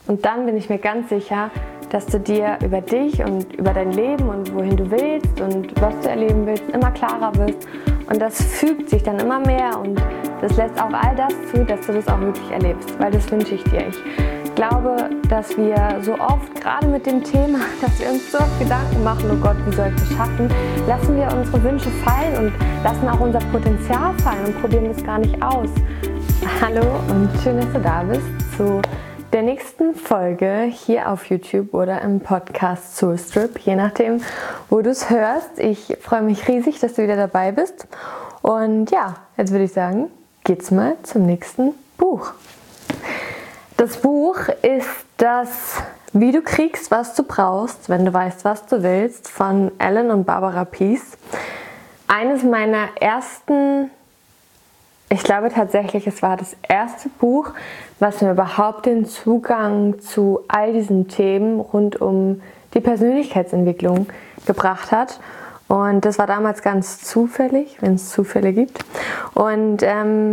Und dann bin ich mir ganz sicher, dass du dir über dich und über dein Leben und wohin du willst und was du erleben willst, immer klarer wirst. Und das fügt sich dann immer mehr und das lässt auch all das zu, dass du das auch wirklich erlebst, weil das wünsche ich dir. Ich glaube, dass wir so oft, gerade mit dem Thema, dass wir uns so oft Gedanken machen, oh Gott, wie soll ich das schaffen, lassen wir unsere Wünsche fallen und lassen auch unser Potenzial fallen und probieren das gar nicht aus. Hallo und schön, dass du da bist zu der nächsten Folge hier auf YouTube oder im Podcast Soul Strip, je nachdem, wo du es hörst. Ich freue mich riesig, dass du wieder dabei bist. Und ja, jetzt würde ich sagen, geht's mal zum nächsten Buch. Das Buch ist das Wie du kriegst, was du brauchst, wenn du weißt, was du willst, von Ellen und Barbara Pease. Eines meiner ersten, ich glaube tatsächlich, es war das erste Buch, was mir überhaupt den Zugang zu all diesen Themen rund um die Persönlichkeitsentwicklung gebracht hat. Und das war damals ganz zufällig, wenn es Zufälle gibt. Und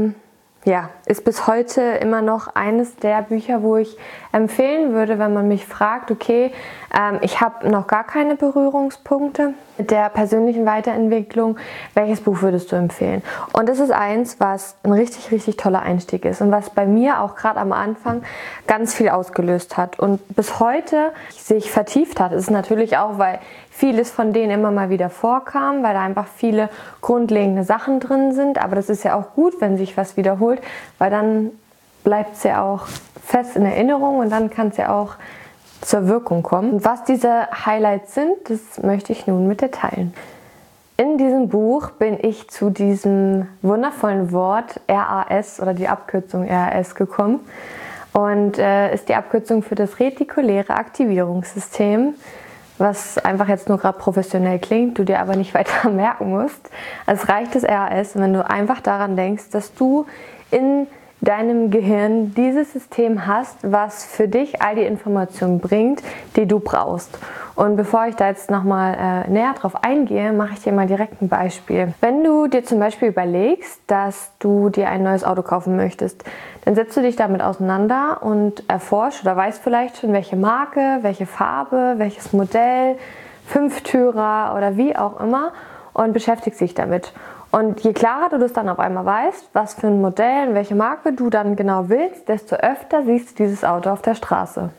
ist bis heute immer noch eines der Bücher, wo ich empfehlen würde, wenn man mich fragt, okay, ich habe noch gar keine Berührungspunkte mit der persönlichen Weiterentwicklung, welches Buch würdest du empfehlen? Und das ist eins, was ein richtig, richtig toller Einstieg ist und was bei mir auch gerade am Anfang ganz viel ausgelöst hat und bis heute sich vertieft hat. Es ist natürlich auch, weil vieles von denen immer mal wieder vorkam, weil da einfach viele grundlegende Sachen drin sind. Aber das ist ja auch gut, wenn sich was wiederholt, weil dann bleibt es ja auch fest in Erinnerung und dann kann es ja auch zur Wirkung kommen. Und was diese Highlights sind, das möchte ich nun mit dir teilen. In diesem Buch bin ich zu diesem wundervollen Wort RAS oder die Abkürzung RAS gekommen und ist die Abkürzung für das retikuläre Aktivierungssystem, was einfach jetzt nur gerade professionell klingt, du dir aber nicht weiter merken musst. Also es reicht das RAS, wenn du einfach daran denkst, dass du in deinem Gehirn dieses System hast, was für dich all die Informationen bringt, die du brauchst. Und bevor ich da jetzt nochmal näher drauf eingehe, mache ich dir mal direkt ein Beispiel. Wenn du dir zum Beispiel überlegst, dass du dir ein neues Auto kaufen möchtest, dann setzt du dich damit auseinander und erforscht oder weißt vielleicht schon, welche Marke, welche Farbe, welches Modell, Fünftürer oder wie auch immer und beschäftigst dich damit. Und je klarer du das dann auf einmal weißt, was für ein Modell und welche Marke du dann genau willst, desto öfter siehst du dieses Auto auf der Straße.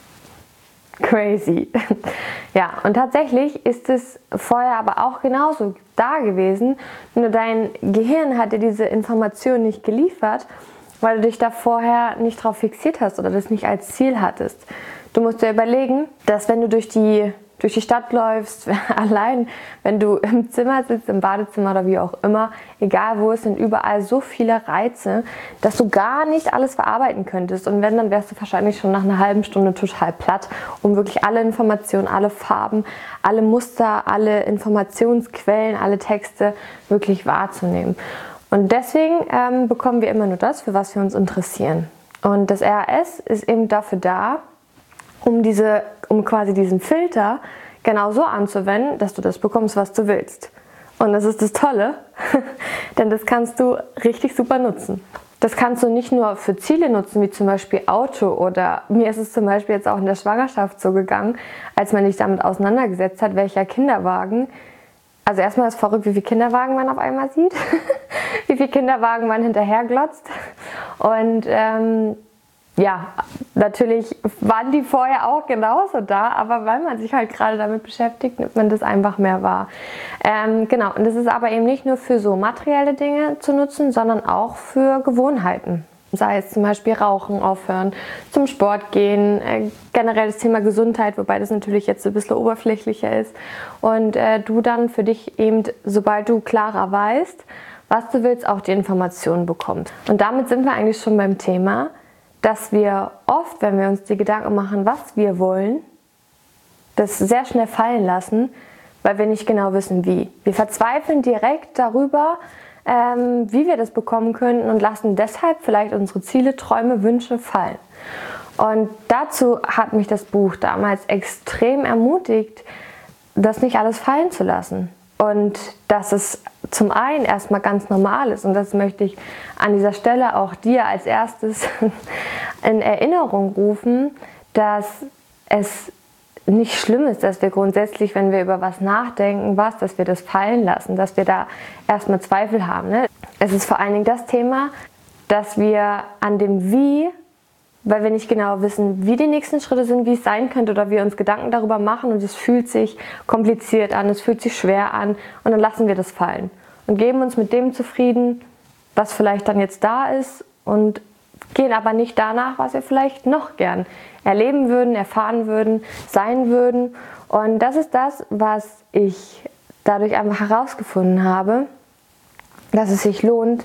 Crazy. Ja, und tatsächlich ist es vorher aber auch genauso da gewesen. Nur dein Gehirn hat dir diese Information nicht geliefert, weil du dich da vorher nicht drauf fixiert hast oder das nicht als Ziel hattest. Du musst dir überlegen, dass wenn du durch die Stadt läufst, allein wenn du im Zimmer sitzt, im Badezimmer oder wie auch immer, egal wo, es sind überall so viele Reize, dass du gar nicht alles verarbeiten könntest. Und wenn, dann wärst du wahrscheinlich schon nach einer halben Stunde total platt, um wirklich alle Informationen, alle Farben, alle Muster, alle Informationsquellen, alle Texte wirklich wahrzunehmen. Und deswegen bekommen wir immer nur das, für was wir uns interessieren. Und das RAS ist eben dafür da, um quasi diesen Filter genau so anzuwenden, dass du das bekommst, was du willst. Und das ist das Tolle, denn das kannst du richtig super nutzen. Das kannst du nicht nur für Ziele nutzen, wie zum Beispiel Auto, oder mir ist es zum Beispiel jetzt auch in der Schwangerschaft so gegangen, als man sich damit auseinandergesetzt hat, welcher Kinderwagen. Also erstmal ist es verrückt, wie viele Kinderwagen man auf einmal sieht, wie viele Kinderwagen man hinterher glotzt. Und natürlich waren die vorher auch genauso da, aber weil man sich halt gerade damit beschäftigt, nimmt man das einfach mehr wahr. Und das ist aber eben nicht nur für so materielle Dinge zu nutzen, sondern auch für Gewohnheiten. Sei es zum Beispiel Rauchen aufhören, zum Sport gehen, generell das Thema Gesundheit, wobei das natürlich jetzt ein bisschen oberflächlicher ist. Und du dann für dich eben, sobald du klarer weißt, was du willst, auch die Informationen bekommst. Und damit sind wir eigentlich schon beim Thema, dass wir oft, wenn wir uns die Gedanken machen, was wir wollen, das sehr schnell fallen lassen, weil wir nicht genau wissen, wie. Wir verzweifeln direkt darüber, wie wir das bekommen könnten und lassen deshalb vielleicht unsere Ziele, Träume, Wünsche fallen. Und dazu hat mich das Buch damals extrem ermutigt, das nicht alles fallen zu lassen. Und dass es zum einen erstmal ganz normal ist, und das möchte ich an dieser Stelle auch dir als erstes in Erinnerung rufen, dass es nicht schlimm ist, dass wir grundsätzlich, wenn wir über was nachdenken, dass wir das fallen lassen, dass wir da erstmal Zweifel haben. Ne? Es ist vor allen Dingen das Thema, dass wir an dem Wie, weil wir nicht genau wissen, wie die nächsten Schritte sind, wie es sein könnte oder wir uns Gedanken darüber machen und es fühlt sich kompliziert an, es fühlt sich schwer an und dann lassen wir das fallen und geben uns mit dem zufrieden, was vielleicht dann jetzt da ist und gehen aber nicht danach, was wir vielleicht noch gern erleben würden, erfahren würden, sein würden. Und das ist das, was ich dadurch einfach herausgefunden habe, dass es sich lohnt,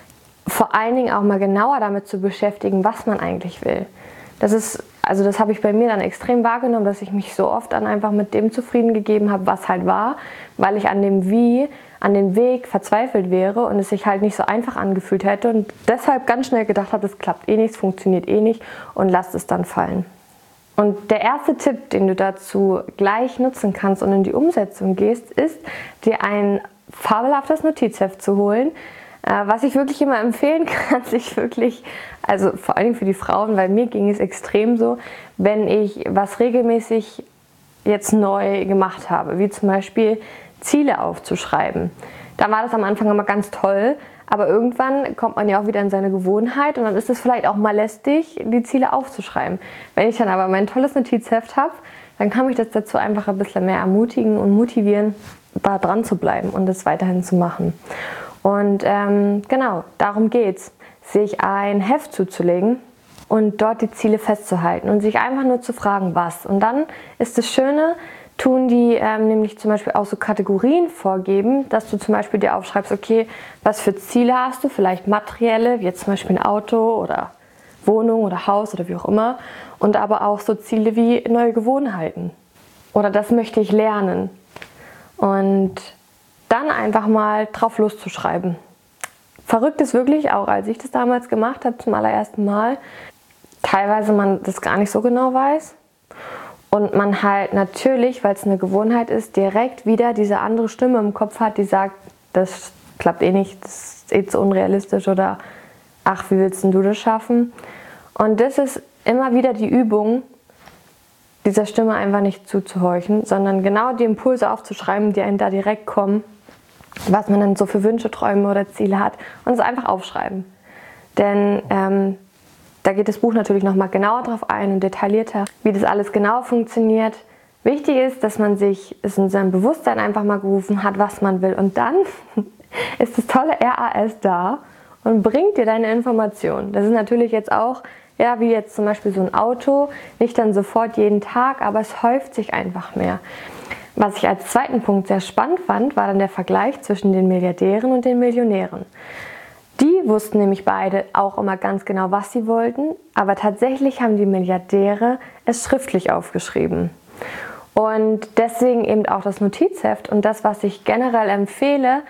vor allen Dingen auch mal genauer damit zu beschäftigen, was man eigentlich will. Das habe ich bei mir dann extrem wahrgenommen, dass ich mich so oft dann einfach mit dem zufrieden gegeben habe, was halt war, weil ich an dem Wie, an dem Weg verzweifelt wäre und es sich halt nicht so einfach angefühlt hätte und deshalb ganz schnell gedacht habe, es klappt eh nicht, es funktioniert eh nicht und lasst es dann fallen. Und der erste Tipp, den du dazu gleich nutzen kannst und in die Umsetzung gehst, ist, dir ein fabelhaftes Notizheft zu holen. Was ich wirklich immer empfehlen kann, sich wirklich, also vor allem für die Frauen, weil mir ging es extrem so, wenn ich was regelmäßig jetzt neu gemacht habe, wie zum Beispiel Ziele aufzuschreiben. Da war das am Anfang immer ganz toll, aber irgendwann kommt man ja auch wieder in seine Gewohnheit und dann ist es vielleicht auch mal lästig, die Ziele aufzuschreiben. Wenn ich dann aber mein tolles Notizheft habe, dann kann mich das dazu einfach ein bisschen mehr ermutigen und motivieren, da dran zu bleiben und das weiterhin zu machen. Und genau, darum geht's, sich ein Heft zuzulegen und dort die Ziele festzuhalten und sich einfach nur zu fragen, was. Und dann ist das Schöne, tun die nämlich zum Beispiel auch so Kategorien vorgeben, dass du zum Beispiel dir aufschreibst, okay, was für Ziele hast du, vielleicht materielle, wie jetzt zum Beispiel ein Auto oder Wohnung oder Haus oder wie auch immer, und aber auch so Ziele wie neue Gewohnheiten oder das möchte ich lernen und dann einfach mal drauf loszuschreiben. Verrückt ist wirklich auch, als ich das damals gemacht habe zum allerersten Mal, teilweise man das gar nicht so genau weiß. Und man halt natürlich, weil es eine Gewohnheit ist, direkt wieder diese andere Stimme im Kopf hat, die sagt, das klappt eh nicht, das ist eh zu unrealistisch oder ach, wie willst denn du das schaffen? Und das ist immer wieder die Übung, dieser Stimme einfach nicht zuzuhorchen, sondern genau die Impulse aufzuschreiben, die einem da direkt kommen, was man dann so für Wünsche, Träume oder Ziele hat und es einfach aufschreiben. Denn da geht das Buch natürlich nochmal genauer drauf ein und detaillierter, wie das alles genau funktioniert. Wichtig ist, dass man sich es in seinem Bewusstsein einfach mal gerufen hat, was man will. Und dann ist das tolle RAS da und bringt dir deine Informationen. Das ist natürlich jetzt auch, ja, wie jetzt zum Beispiel so ein Auto, nicht dann sofort jeden Tag, aber es häuft sich einfach mehr. Was ich als zweiten Punkt sehr spannend fand, war dann der Vergleich zwischen den Milliardären und den Millionären. Die wussten nämlich beide auch immer ganz genau, was sie wollten, aber tatsächlich haben die Milliardäre es schriftlich aufgeschrieben. Und deswegen eben auch das Notizheft und das, was ich generell empfehle,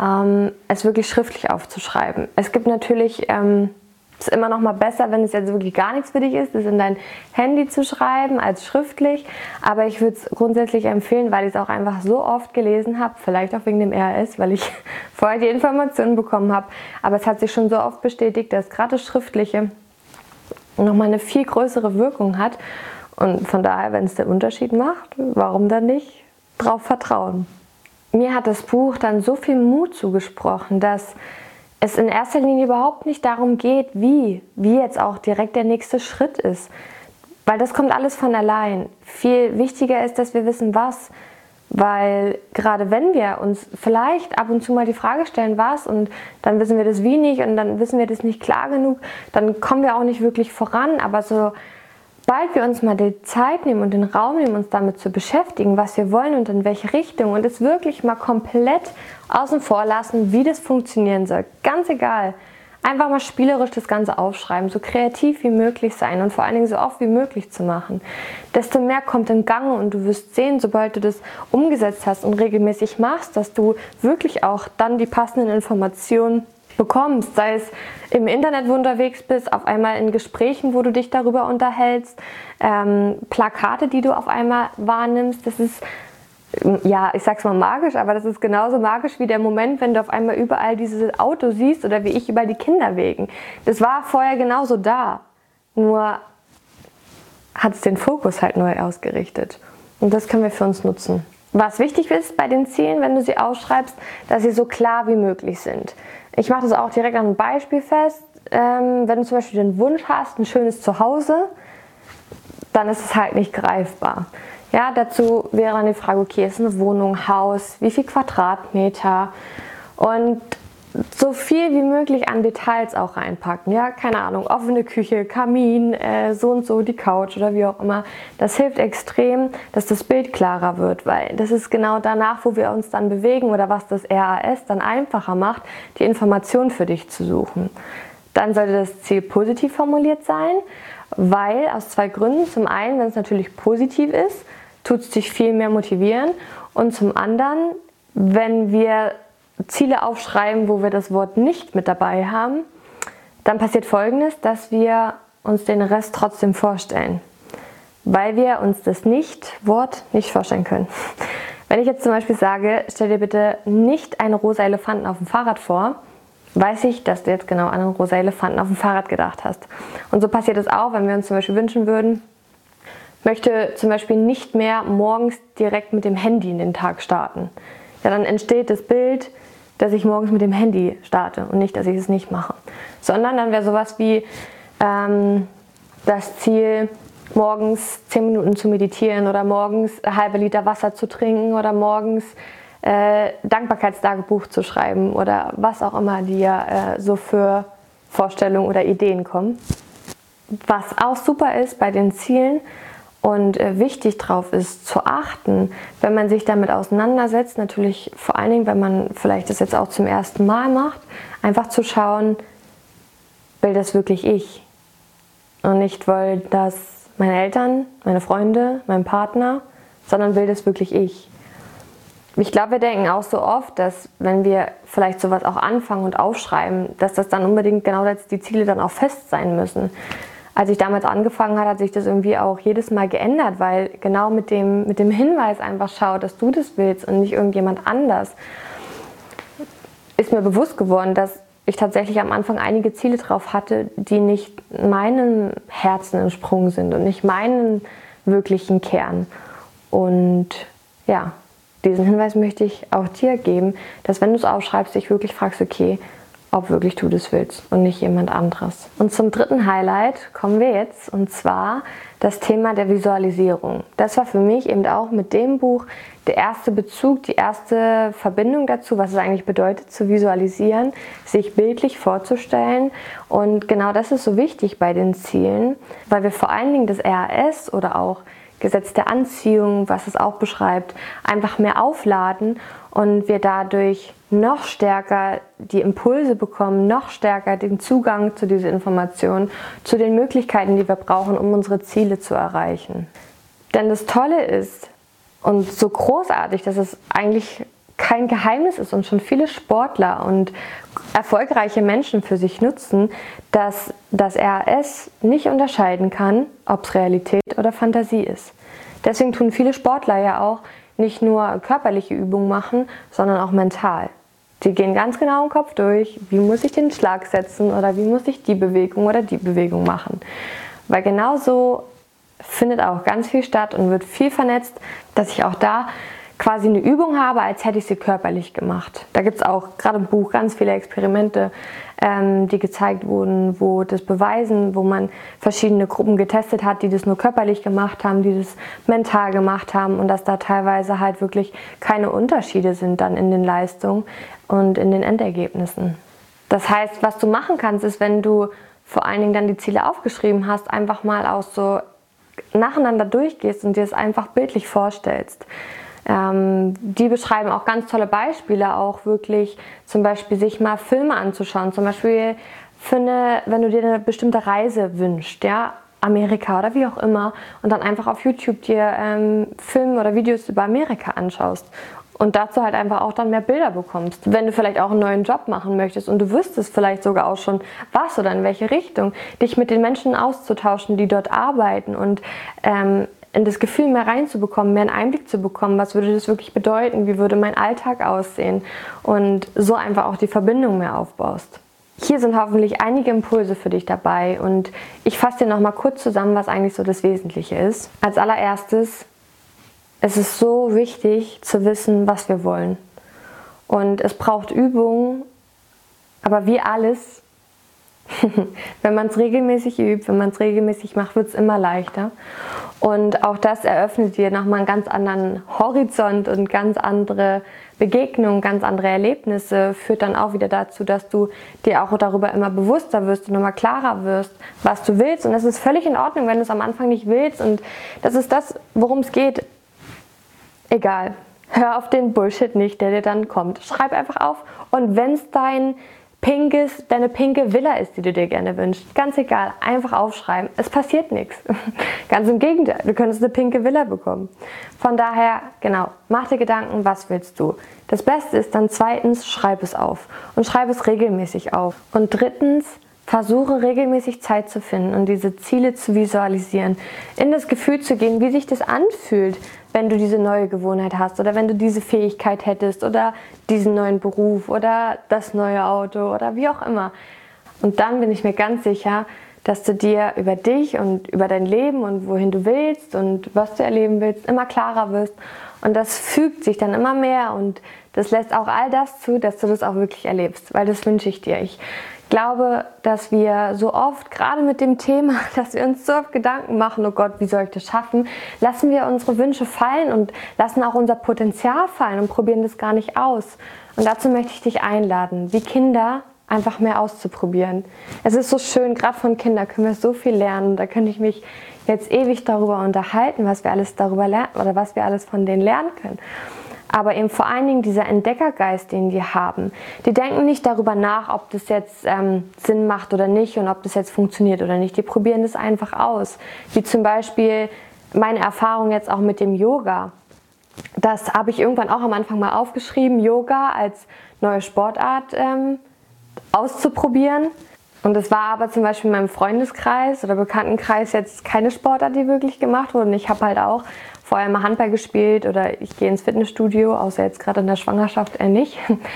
es wirklich schriftlich aufzuschreiben. Es gibt natürlich, es ist immer noch mal besser, wenn es jetzt wirklich gar nichts für dich ist, es in dein Handy zu schreiben als schriftlich. Aber ich würde es grundsätzlich empfehlen, weil ich es auch einfach so oft gelesen habe, vielleicht auch wegen dem RAS, weil ich vorher die Informationen bekommen habe. Aber es hat sich schon so oft bestätigt, dass gerade das Schriftliche nochmal eine viel größere Wirkung hat. Und von daher, wenn es den Unterschied macht, warum dann nicht drauf vertrauen? Mir hat das Buch dann so viel Mut zugesprochen, dass es in erster Linie überhaupt nicht darum geht, wie jetzt auch direkt der nächste Schritt ist. Weil das kommt alles von allein. Viel wichtiger ist, dass wir wissen, was. Weil gerade wenn wir uns vielleicht ab und zu mal die Frage stellen, was, und dann wissen wir das wie nicht und dann wissen wir das nicht klar genug, dann kommen wir auch nicht wirklich voran. Aber sobald wir uns mal die Zeit nehmen und den Raum nehmen, uns damit zu beschäftigen, was wir wollen und in welche Richtung und es wirklich mal komplett außen vor lassen, wie das funktionieren soll. Ganz egal. Einfach mal spielerisch das Ganze aufschreiben, so kreativ wie möglich sein und vor allen Dingen so oft wie möglich zu machen. Desto mehr kommt in Gang und du wirst sehen, sobald du das umgesetzt hast und regelmäßig machst, dass du wirklich auch dann die passenden Informationen bekommst, sei es im Internet, wo du unterwegs bist, auf einmal in Gesprächen, wo du dich darüber unterhältst, Plakate, die du auf einmal wahrnimmst, das ist, ja, ich sag's mal magisch, aber das ist genauso magisch wie der Moment, wenn du auf einmal überall dieses Auto siehst oder wie ich überall die Kinderwegen. Das war vorher genauso da, nur hat es den Fokus halt neu ausgerichtet. Und das können wir für uns nutzen. Was wichtig ist bei den Zielen, wenn du sie aufschreibst, dass sie so klar wie möglich sind. Ich mache das auch direkt an einem Beispiel fest. Wenn du zum Beispiel den Wunsch hast, ein schönes Zuhause, dann ist es halt nicht greifbar. Ja, dazu wäre dann die Frage, okay, ist eine Wohnung, Haus, wie viel Quadratmeter und so viel wie möglich an Details auch reinpacken. Ja, keine Ahnung, offene Küche, Kamin, so und so, die Couch oder wie auch immer. Das hilft extrem, dass das Bild klarer wird, weil das ist genau danach, wo wir uns dann bewegen oder was das RAS dann einfacher macht, die Informationen für dich zu suchen. Dann sollte das Ziel positiv formuliert sein, weil aus 2 Gründen. Zum einen, wenn es natürlich positiv ist, tut es dich viel mehr motivieren. Und zum anderen, wenn wir Ziele aufschreiben, wo wir das Wort nicht mit dabei haben, dann passiert Folgendes, dass wir uns den Rest trotzdem vorstellen, weil wir uns das Wort nicht vorstellen können. Wenn ich jetzt zum Beispiel sage, stell dir bitte nicht einen rosa Elefanten auf dem Fahrrad vor, weiß ich, dass du jetzt genau an einen rosa Elefanten auf dem Fahrrad gedacht hast. Und so passiert es auch, wenn wir uns zum Beispiel wünschen würden, möchte zum Beispiel nicht mehr morgens direkt mit dem Handy in den Tag starten. Ja, dann entsteht das Bild, dass ich morgens mit dem Handy starte und nicht, dass ich es nicht mache. Sondern dann wäre sowas wie das Ziel, morgens 10 Minuten zu meditieren oder morgens ein halber Liter Wasser zu trinken oder morgens Dankbarkeitstagebuch zu schreiben oder was auch immer dir so für Vorstellungen oder Ideen kommen. Was auch super ist bei den Zielen und wichtig drauf ist zu achten, wenn man sich damit auseinandersetzt, natürlich vor allen Dingen, wenn man vielleicht das jetzt auch zum ersten Mal macht, einfach zu schauen, will das wirklich ich? Und nicht will das meine Eltern, meine Freunde, mein Partner, sondern will das wirklich ich? Ich glaube, wir denken auch so oft, dass wenn wir vielleicht sowas auch anfangen und aufschreiben, dass das dann unbedingt genau die Ziele dann auch fest sein müssen. Als ich damals angefangen habe, hat sich das irgendwie auch jedes Mal geändert, weil genau mit dem Hinweis einfach schau, dass du das willst und nicht irgendjemand anders, ist mir bewusst geworden, dass ich tatsächlich am Anfang einige Ziele drauf hatte, die nicht meinem Herzen entsprungen sind und nicht meinen wirklichen Kern. Und ja, diesen Hinweis möchte ich auch dir geben, dass wenn du es aufschreibst, dich wirklich fragst, okay, ob wirklich du das willst und nicht jemand anderes. Und zum dritten Highlight kommen wir jetzt, und zwar das Thema der Visualisierung. Das war für mich eben auch mit dem Buch der erste Bezug, die erste Verbindung dazu, was es eigentlich bedeutet zu visualisieren, sich bildlich vorzustellen. Und genau das ist so wichtig bei den Zielen, weil wir vor allen Dingen das RAS oder auch Gesetz der Anziehung, was es auch beschreibt, einfach mehr aufladen und wir dadurch noch stärker die Impulse bekommen, noch stärker den Zugang zu dieser Information, zu den Möglichkeiten, die wir brauchen, um unsere Ziele zu erreichen. Denn das Tolle ist und so großartig, dass es eigentlich kein Geheimnis ist und schon viele Sportler und erfolgreiche Menschen für sich nutzen, dass das RAS nicht unterscheiden kann, ob es Realität oder Fantasie ist. Deswegen tun viele Sportler ja auch nicht nur körperliche Übungen machen, sondern auch mental. Die gehen ganz genau im Kopf durch, wie muss ich den Schlag setzen oder wie muss ich die Bewegung oder die Bewegung machen. Weil genau so findet auch ganz viel statt und wird viel vernetzt, dass ich auch da quasi eine Übung habe, als hätte ich sie körperlich gemacht. Da gibt es auch gerade im Buch ganz viele Experimente, die gezeigt wurden, wo das beweisen, wo man verschiedene Gruppen getestet hat, die das nur körperlich gemacht haben, die das mental gemacht haben und dass da teilweise halt wirklich keine Unterschiede sind dann in den Leistungen und in den Endergebnissen. Das heißt, was du machen kannst, ist, wenn du vor allen Dingen dann die Ziele aufgeschrieben hast, einfach mal auch so nacheinander durchgehst und dir es einfach bildlich vorstellst. Die beschreiben auch ganz tolle Beispiele, auch wirklich zum Beispiel sich mal Filme anzuschauen, zum Beispiel wenn du dir eine bestimmte Reise wünschst, ja, Amerika oder wie auch immer, und dann einfach auf YouTube dir Filme oder Videos über Amerika anschaust und dazu halt einfach auch dann mehr Bilder bekommst. Wenn du vielleicht auch einen neuen Job machen möchtest und du wüsstest vielleicht sogar auch schon was oder in welche Richtung, dich mit den Menschen auszutauschen, die dort arbeiten und in das Gefühl mehr reinzubekommen, mehr einen Einblick zu bekommen, was würde das wirklich bedeuten, wie würde mein Alltag aussehen und so einfach auch die Verbindung mehr aufbaust. Hier sind hoffentlich einige Impulse für dich dabei und ich fasse dir nochmal kurz zusammen, was eigentlich so das Wesentliche ist. Als allererstes, es ist so wichtig zu wissen, was wir wollen. Und es braucht Übung, aber wie alles, wenn man es regelmäßig übt, wenn man es regelmäßig macht, wird es immer leichter. Und auch das eröffnet dir nochmal einen ganz anderen Horizont und ganz andere Begegnungen, ganz andere Erlebnisse, führt dann auch wieder dazu, dass du dir auch darüber immer bewusster wirst und immer klarer wirst, was du willst. Und es ist völlig in Ordnung, wenn du es am Anfang nicht willst. Und das ist das, worum es geht. Egal. Hör auf den Bullshit nicht, der dir dann kommt. Schreib einfach auf. Und wenn es deine pinke Villa ist, die du dir gerne wünschst, ganz egal, einfach aufschreiben. Es passiert nichts. Ganz im Gegenteil, du könntest eine pinke Villa bekommen. Von daher, genau, mach dir Gedanken, was willst du? Das Beste ist dann zweitens, schreib es auf. Und schreib es regelmäßig auf. Und drittens, versuche regelmäßig Zeit zu finden und diese Ziele zu visualisieren. In das Gefühl zu gehen, wie sich das anfühlt, wenn du diese neue Gewohnheit hast oder wenn du diese Fähigkeit hättest oder diesen neuen Beruf oder das neue Auto oder wie auch immer. Und dann bin ich mir ganz sicher, dass du dir über dich und über dein Leben und wohin du willst und was du erleben willst, immer klarer wirst. Und das fügt sich dann immer mehr und das lässt auch all das zu, dass du das auch wirklich erlebst, weil das wünsche ich dir. Ich glaube, dass wir so oft, gerade mit dem Thema, dass wir uns so oft Gedanken machen, oh Gott, wie soll ich das schaffen, lassen wir unsere Wünsche fallen und lassen auch unser Potenzial fallen und probieren das gar nicht aus. Und dazu möchte ich dich einladen, wie Kinder einfach mehr auszuprobieren. Es ist so schön, gerade von Kindern können wir so viel lernen. Da könnte ich mich jetzt ewig darüber unterhalten, was wir alles darüber lernen oder was wir alles von denen lernen können. Aber eben vor allen Dingen dieser Entdeckergeist, den die haben. Die denken nicht darüber nach, ob das jetzt Sinn macht oder nicht und ob das jetzt funktioniert oder nicht. Die probieren das einfach aus. Wie zum Beispiel meine Erfahrung jetzt auch mit dem Yoga. Das habe ich irgendwann auch am Anfang mal aufgeschrieben, Yoga als neue Sportart auszuprobieren. Und es war aber zum Beispiel in meinem Freundeskreis oder Bekanntenkreis jetzt keine Sportart, die wirklich gemacht wurde. Und ich habe halt auch vorher mal Handball gespielt oder ich gehe ins Fitnessstudio, außer jetzt gerade in der Schwangerschaft nicht.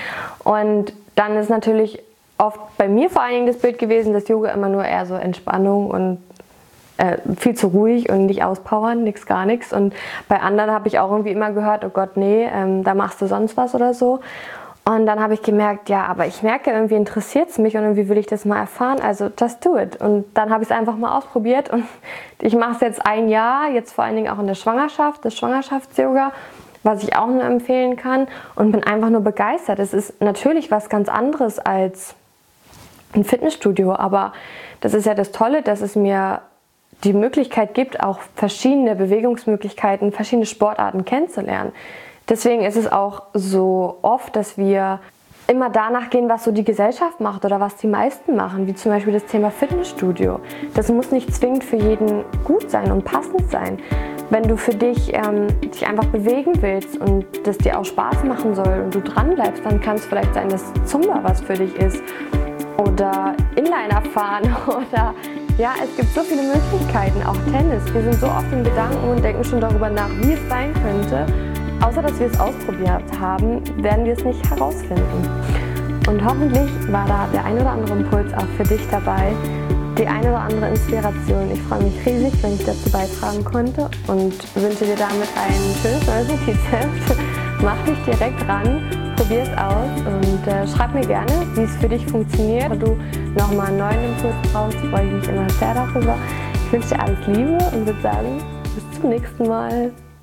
Und dann ist natürlich oft bei mir vor allen Dingen das Bild gewesen, dass Yoga immer nur eher so Entspannung und viel zu ruhig und nicht auspowern, nichts, gar nichts. Und bei anderen habe ich auch irgendwie immer gehört, oh Gott, nee, da machst du sonst was oder so. Und dann habe ich gemerkt, ja, aber ich merke, irgendwie interessiert es mich und irgendwie will ich das mal erfahren, also just do it. Und dann habe ich es einfach mal ausprobiert und ich mache es jetzt ein Jahr, jetzt vor allen Dingen auch in der Schwangerschaft, das Schwangerschafts-Yoga, was ich auch nur empfehlen kann und bin einfach nur begeistert. Es ist natürlich was ganz anderes als ein Fitnessstudio, aber das ist ja das Tolle, dass es mir die Möglichkeit gibt, auch verschiedene Bewegungsmöglichkeiten, verschiedene Sportarten kennenzulernen. Deswegen ist es auch so oft, dass wir immer danach gehen, was so die Gesellschaft macht oder was die meisten machen, wie zum Beispiel das Thema Fitnessstudio. Das muss nicht zwingend für jeden gut sein und passend sein. Wenn du für dich dich einfach bewegen willst und das dir auch Spaß machen soll und du dran bleibst, dann kann es vielleicht sein, dass Zumba was für dich ist oder Inliner fahren oder ja, es gibt so viele Möglichkeiten, auch Tennis. Wir sind so oft in Gedanken und denken schon darüber nach, wie es sein könnte. Außer dass wir es ausprobiert haben, werden wir es nicht herausfinden. Und hoffentlich war da der ein oder andere Impuls auch für dich dabei, die eine oder andere Inspiration. Ich freue mich riesig, wenn ich dazu beitragen konnte und wünsche dir damit ein schönes neues Notizheft. Mach dich direkt ran, probier es aus und schreib mir gerne, wie es für dich funktioniert. Wenn du nochmal einen neuen Impuls brauchst, freue ich mich immer sehr darüber. Ich wünsche dir alles Liebe und würde sagen, bis zum nächsten Mal.